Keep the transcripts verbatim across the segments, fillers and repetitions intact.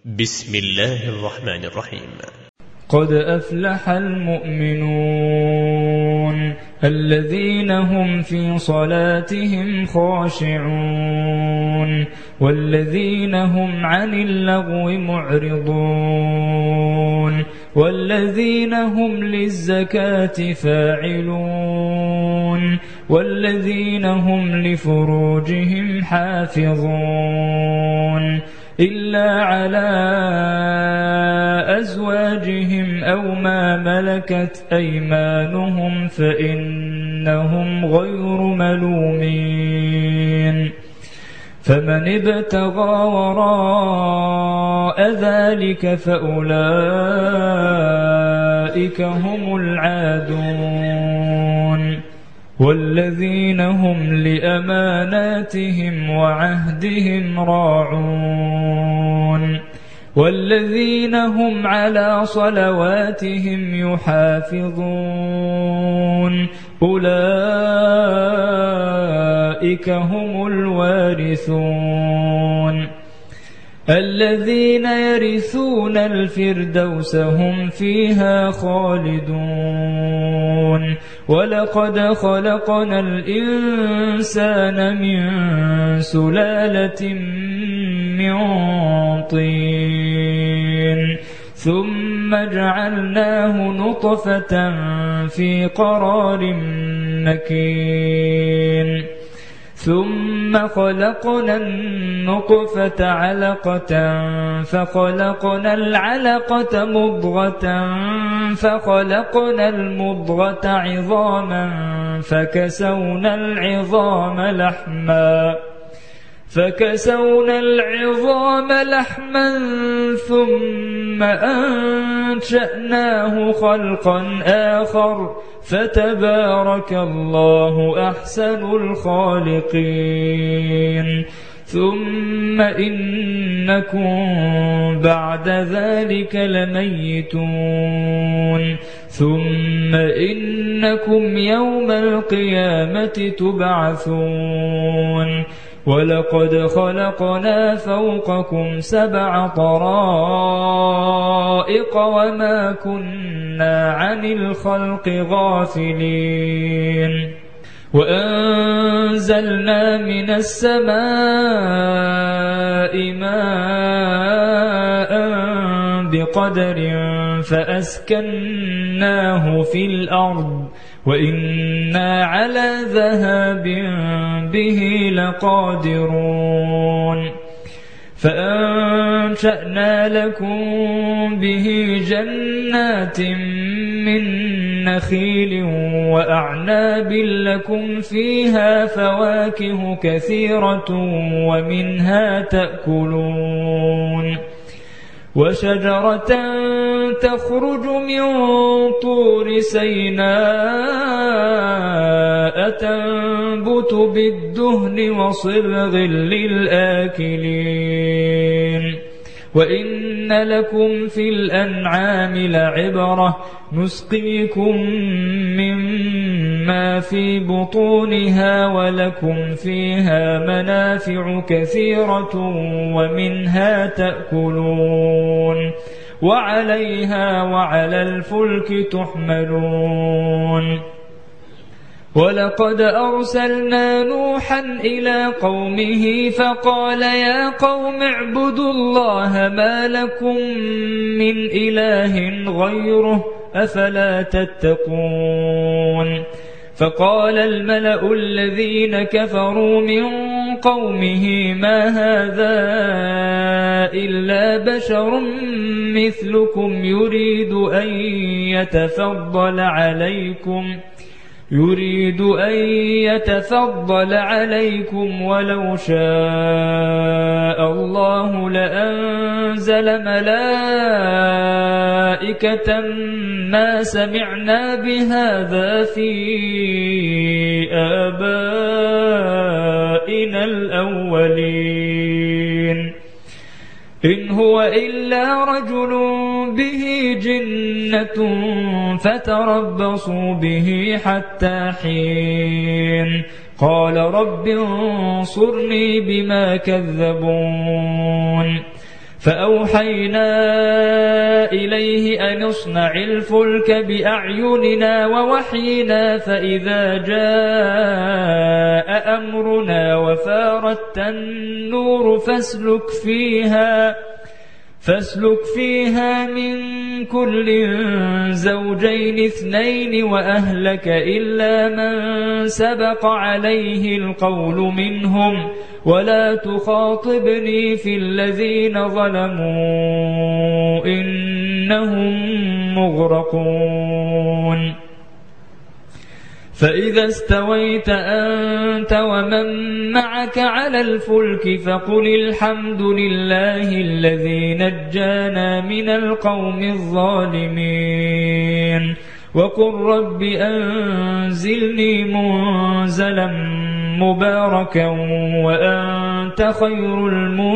بسم الله الرحمن الرحيم. قد أفلح المؤمنون الذين هم في صلاتهم خاشعون والذين هم عن اللغو معرضون والذين هم للزكاة فاعلون والذين هم لفروجهم حافظون إلا على أزواجهم أو ما ملكت أيمانهم فإنهم غير ملومين فمن ابتغى وراء ذلك فأولئك هم العادون والذين هم لأماناتهم وعهدهم راعون والذين هم على صلواتهم يحافظون أولئك هم الوارثون الذين يرثون الفردوس هم فيها خالدون ولقد خلقنا الإنسان من سلالة من طين ثم جعلناه نطفة في قرار مكين ثم خلقنا النطفة علقة فخلقنا العلقة مضغة فخلقنا المضغة عظاما فكسونا العظام لحما فكسونا العظام لحما ثم أنشأناه خلقا آخر فتبارك الله أحسن الخالقين ثم إنكم بعد ذلك لميتون ثم إنكم يوم القيامة تبعثون ولقد خلقنا فوقكم سبع طرائق وما كنا عن الخلق غافلين وأنزلنا من السماء ماء بقدر فأسكناه في الأرض وإنا على ذهاب به لقادرون فأنشأنا لكم به جنات من نخيل وأعناب لكم فيها فواكه كثيرة ومنها تأكلون وشجرة تخرج من طور سيناء تنبت بالدهن وصبغ للآكلين وإن لكم في الأنعام لعبرة نسقيكم مما في بطونها ولكم فيها منافع كثيرة ومنها تأكلون وعليها وعلى الفلك تحملون ولقد أرسلنا نوحا إلى قومه فقال يا قوم اعبدوا الله ما لكم من إله غيره أفلا تتقون فقال الملأ الذين كفروا من قومه ما هذا إلا بشر مثلكم يريد أن يتفضل عليكم يريد أن يتفضل عليكم ولو شاء الله لأنزل ملائكة ما سمعنا بهذا في آبائنا الأولين إن هو إلا رجل به جنة فتربصوا به حتى حين قال رب انصرني بما كذبون فأوحينا إليه أن اصنع الفلك بأعيننا ووحينا فإذا جاء أمرنا وفارت النور فاسلك فيها فاسلك فيها من كل زوجين اثنين وأهلك إلا من سبق عليه القول منهم ولا تخاطبني في الذين ظلموا إنهم مغرقون فإذا استويت أنت ومن معك على الفلك فقل الحمد لله الذي نجانا من القوم الظالمين وقل رب أنزلني منزلا مباركا وأنت خير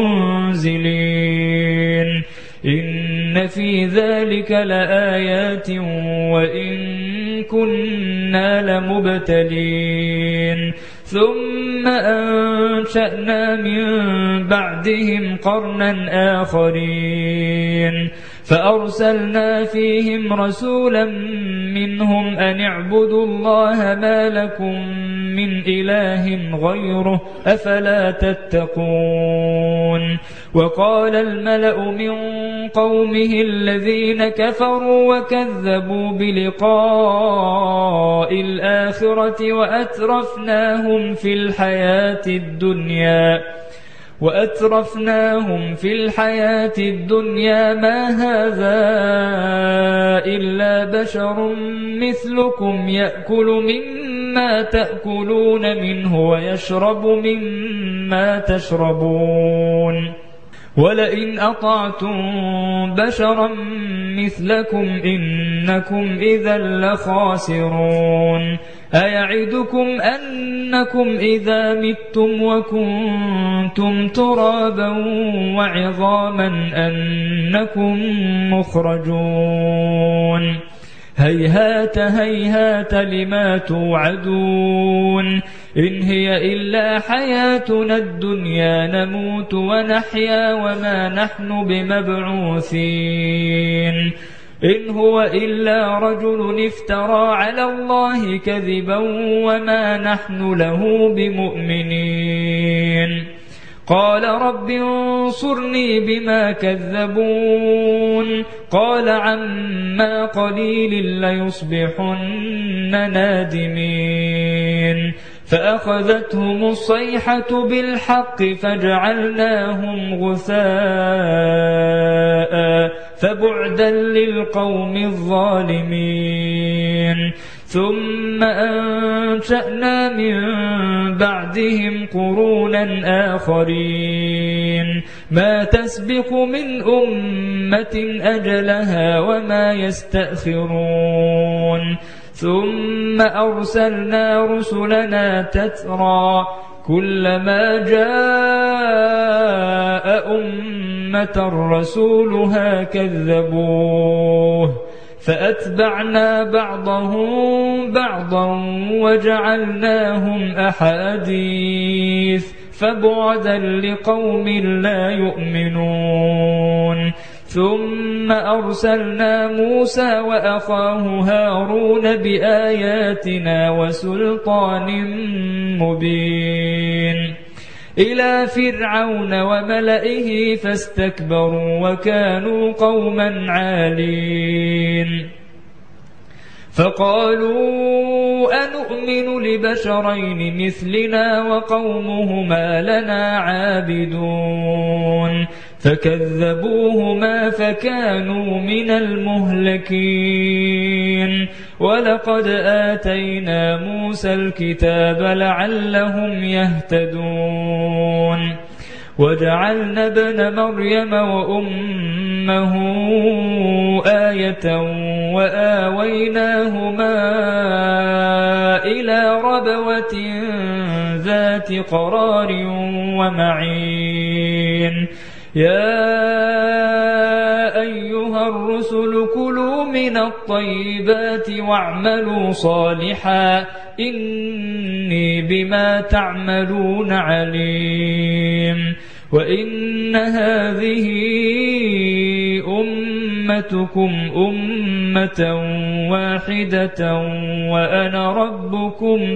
المنزلين إن في ذلك لآيات وإن كنا لمبتلين ثم أنشأنا من بعدهم قرنا آخرين فأرسلنا فيهم رسولا منهم أن اعبدوا الله ما لكم من إله غيره أفلا تتقون وقال الملأ من قومه الذين كفروا وكذبوا بلقاء الآخرة وأترفناهم في الحياة الدنيا وأترفناهم في الحياة الدنيا ما هذا إلا بشر مثلكم يأكل مما تأكلون منه ويشرب مما تشربون ولئن أطعتم بشرا مثلكم إنكم إذا لخاسرون أيعدكم أنكم إذا متم وكنتم ترابا وعظاما أنكم مخرجون هيهات هيهات لما توعدون إن هي إلا حياتنا الدنيا نموت ونحيا وما نحن بمبعوثين إن هو إلا رجل افترى على الله كذبا وما نحن له بمؤمنين قال رب انصرني بما كذبون قال عما قليل ليصبحن نادمين فأخذتهم الصيحة بالحق فجعلناهم غثاء فبعدا للقوم الظالمين ثم أنشأنا من بعدهم قرونا آخرين ما تسبق من أمة أجلها وما يستأخرون ثم أرسلنا رسلنا تترى كلما جاء أمة رسولها كذبوه فأتبعنا بعضهم بعضا وجعلناهم أحاديث فبعدا لقوم لا يؤمنون ثم أرسلنا موسى وأخاه هارون بآياتنا وسلطان مبين إلى فرعون وملئه فاستكبروا وكانوا قوما عالين فقالوا أنؤمن لبشرين مثلنا وقومهما لنا عابدون فكذبوهما فكانوا من المهلكين ولقد آتينا موسى الكتاب لعلهم يهتدون وجعلنا ابن مريم وأمه آية وآويناهما إلى ربوة ذات قرار ومعين يا أيها الرسل الرسل كلوا من الطيبات واعملوا صالحا إني بما تعملون عليم وإن هذه أمتكم أمة واحدة وأنا ربكم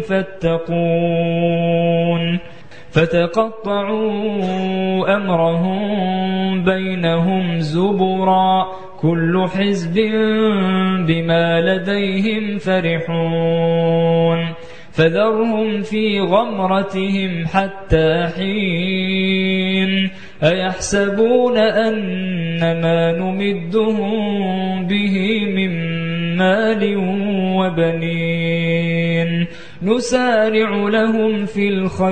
فاتقون فتقطعوا أمرهم بينهم زبرا كل حزب بما لديهم فرحون فذرهم في غمرتهم حتى حين أيحسبون أن ما نمدهم به من مال وبنين نسارع لهم في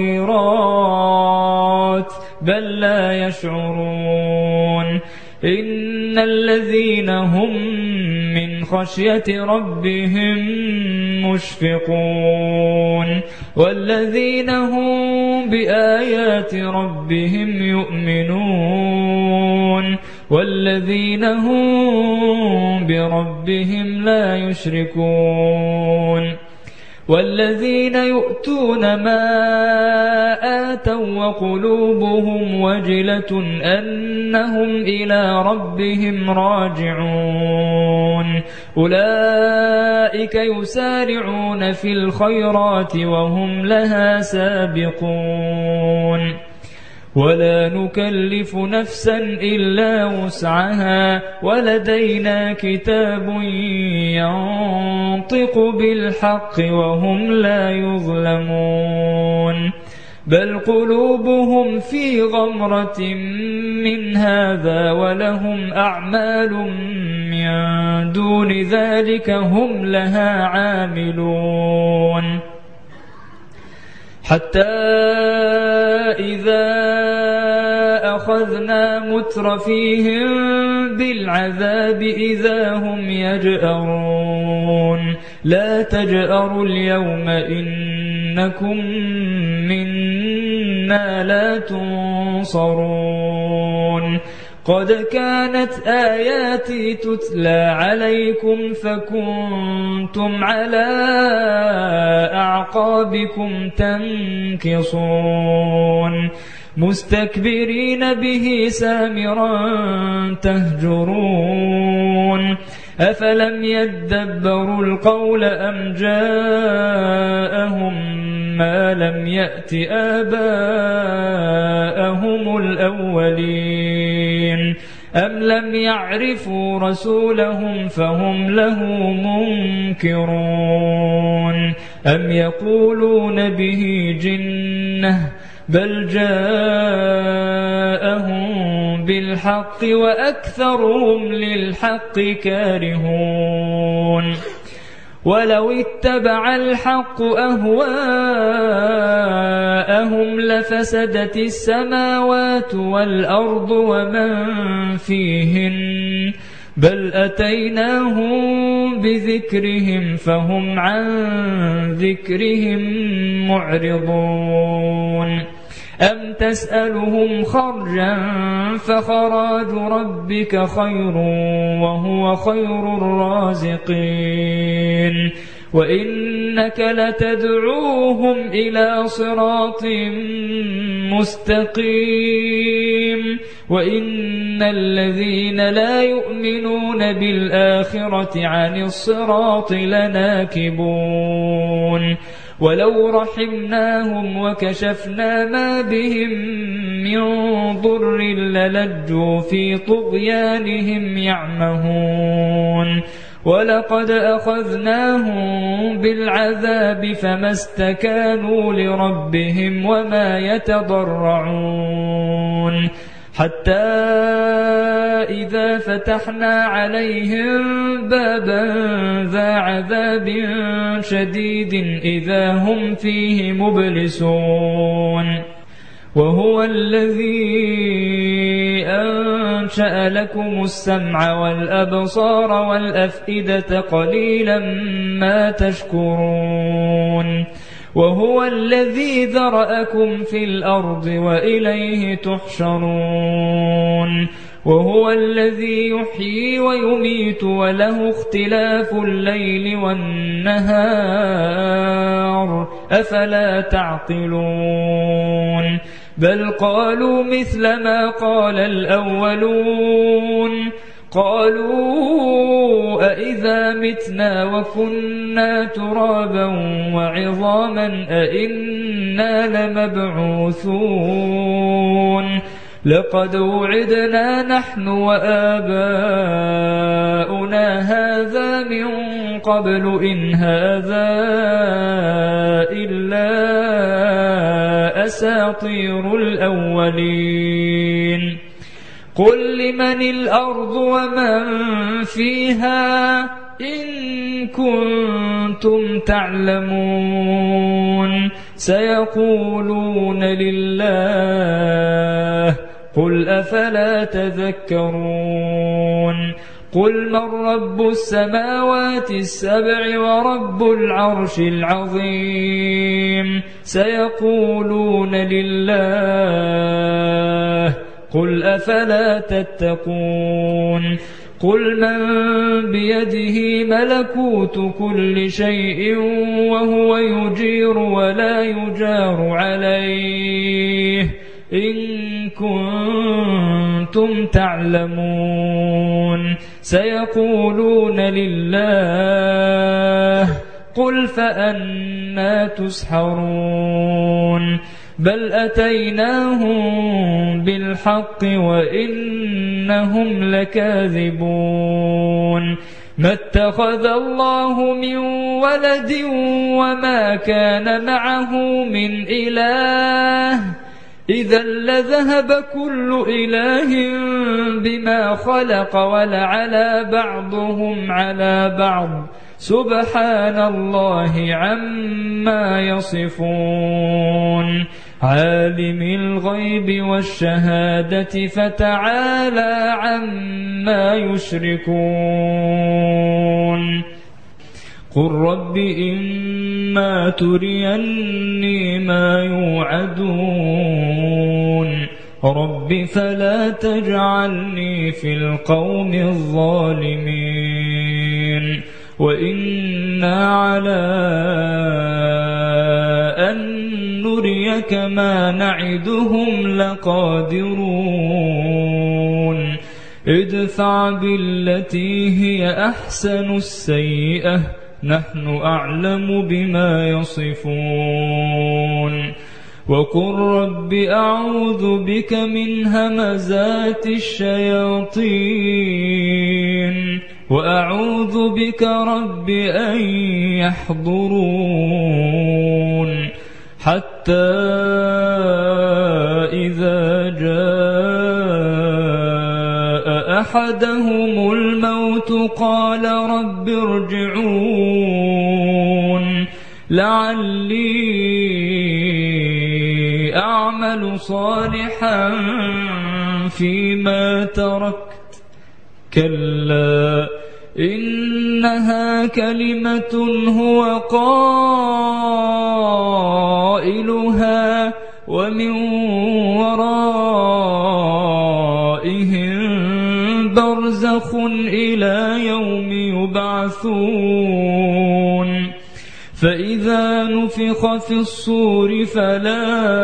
الخيرات بل لا يشعرون إن الذين هم من خشية ربهم مشفقون والذين هم بآيات ربهم يؤمنون والذين هم بربهم لا يشركون والذين يؤتون ما آتوا وقلوبهم وجلة أنهم إلى ربهم راجعون أولئك يسارعون في الخيرات وهم لها سابقون ولا نكلف نفسا إلا وسعها ولدينا كتاب ينطق بالحق وهم لا يظلمون بل قلوبهم في غمرة من هذا ولهم أعمال من دون ذلك هم لها عاملون حتى إذا أخذنا مترفيهم بالعذاب إذا هم يجأرون لا تجأروا اليوم إنكم منا لا تنصرون قد كانت آياتي تتلى عليكم فكنتم على أعقابكم تنكصون مستكبرين به سامرا تهجرون أفلم يدبروا القول أم جاءهم ما لم يأت آباءهم الأولين أم لم يعرفوا رسولهم فهم له منكرون أم يقولون به جنة بل جاءهم بالحق وأكثرهم للحق كارهون ولو اتبع الحق أهواءهم لفسدت السماوات والأرض ومن فيهن بل أتيناهم بذكرهم فهم عن ذكرهم معرضون أم تسألهم خرجا فخراج ربك خير وهو خير الرازقين وإنك لتدعوهم إلى صراط مستقيم وإن الذين لا يؤمنون بالآخرة عن الصراط لناكبون ولو رحمناهم وكشفنا ما بهم من ضر للجوا في طغيانهم يعمهون ولقد أخذناهم بالعذاب فما استكانوا لربهم وما يتضرعون حتى إذا فتحنا عليهم بابا ذا عذاب شديد إذا هم فيه مبلسون وهو الذي أنشأ لكم السمع والأبصار والأفئدة قليلا ما تشكرون وهو الذي ذرأكم في الأرض وإليه تحشرون وهو الذي يحيي ويميت وله اختلاف الليل والنهار أفلا تعقلون بل قالوا مثل ما قال الأولون قالوا أئذا متنا وكنا ترابا وعظاما أئنا لمبعوثون لقد وعدنا نحن وآباؤنا هذا من قبل إن هذا إلا أساطير الأولين قل لمن الأرض ومن فيها إن كنتم تعلمون سيقولون لله قل أفلا تذكرون قل من رب السماوات السبع ورب العرش العظيم سيقولون لله قل أفلا تتقون قل من بيده ملكوت كل شيء وهو يجير ولا يجار عليه إن كنتم تعلمون سيقولون لله قل فأنى تسحرون بل أتيناهم بالحق وإنهم لكاذبون ما اتخذ الله من ولد وما كان معه من إله إذا لذهب كل إله بما خلق ولعلى بعضهم على بعض سبحان الله عما يصفون عالم الغيب والشهادة فتعالى عما يشركون قل رب إما تريني ما يوعدون رب فلا تجعلني في القوم الظالمين وإنا على أن نريك ما نعدهم لقادرون ادفع بالتي هي أحسن السيئة نحن أعلم بما يصفون وقل رب أعوذ بك من همزات الشياطين وأعوذ بك رب أن يحضرون حتى إذا جاء أحدهم الموت قال رب ارجعون لعلي أعمل صالحا فيما تركت كلا إنها كلمة هو قائلها ومن ورائهم برزخ إلى يوم يبعثون فإذا نفخ في الصور فلا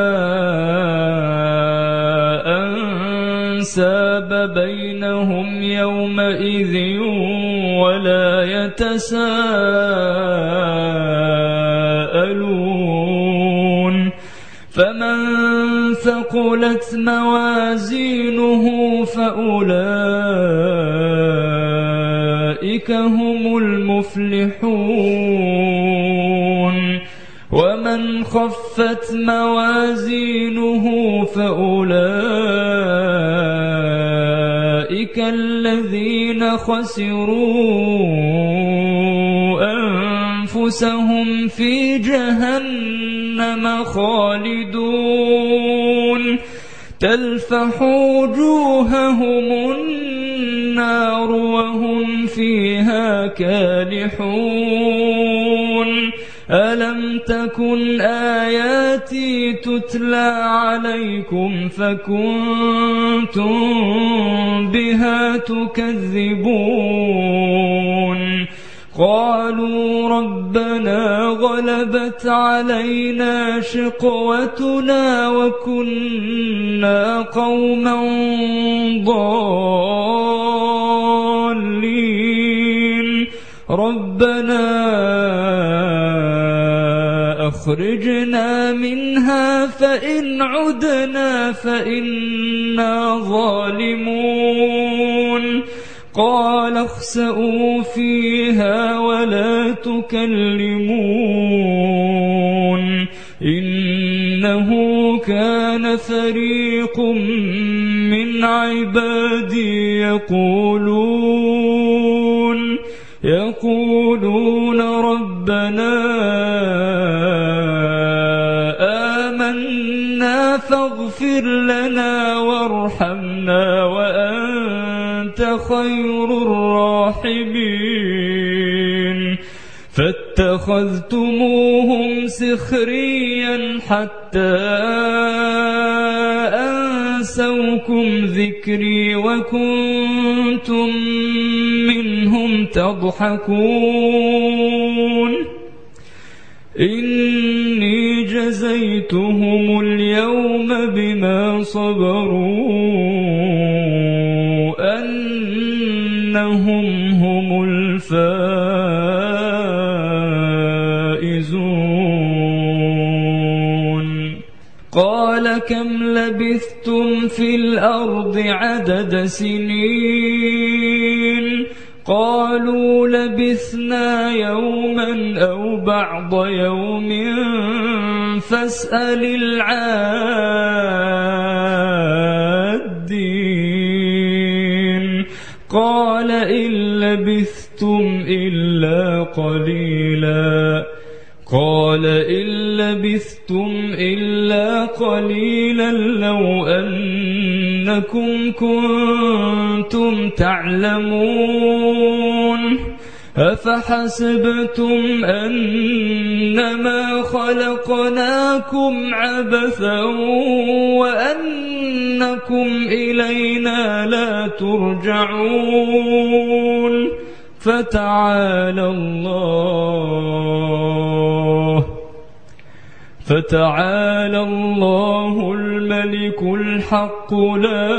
أنساب بينهم يومئذ ولا يتساءلون فمن ثقلت موازينه فأولئك هم المفلحون ومن خفت موازينه فأولئك الذين خسروا أنفسهم في جهنم خالدون تلفح وجوههم النار وهم فيها كالحون ألم تكن آياتي التي تتلى عليكم فكنتم بها تكذبون قالوا ربنا غلبت علينا شقوتنا وكنا قوما ضالين ربنا أخرجنا منها فإن عدنا فإنا ظالمون قال اخسئوا فيها ولا تكلمون إنه كان فريق من عبادي يقولون يقولون ربنا آمنا فاغفر لنا وارحمنا وأنت خير الراحمين فاتخذتموهم سخريا حتى أنسوكم ذكري وكنتم منهم تضحكون إني جزيتهم اليوم بما صبروا أنهم هم الفائزون قال كم لبثتم في الأرض عدد سنين قالوا لبثنا يوما أو بعض يوم فاسأل العادين قال إن لبثتم إلا قليلا قال إن لبثتم إلا قليلا لو أنكم كنتم تعلمون أفحسبتم أنما خلقناكم عبثا وأنكم إلينا لا ترجعون فتعالى الله فتعالى الله الملك الحق لا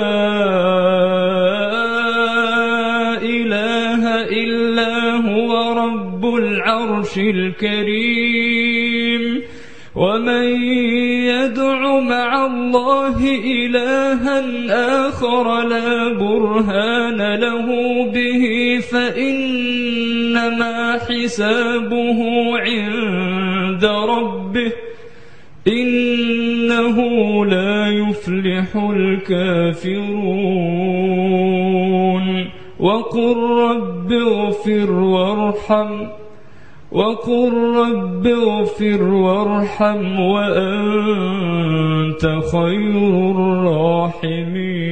إله إلا هو رب العرش الكريم ومن يدع مع الله إلها آخر لا برهان له به فإنما حسابه عند ربه إنه لا يفلح الكافرون وقل رب اغفر وارحم وقل رب اغفر وارحم وأنت خير الراحمين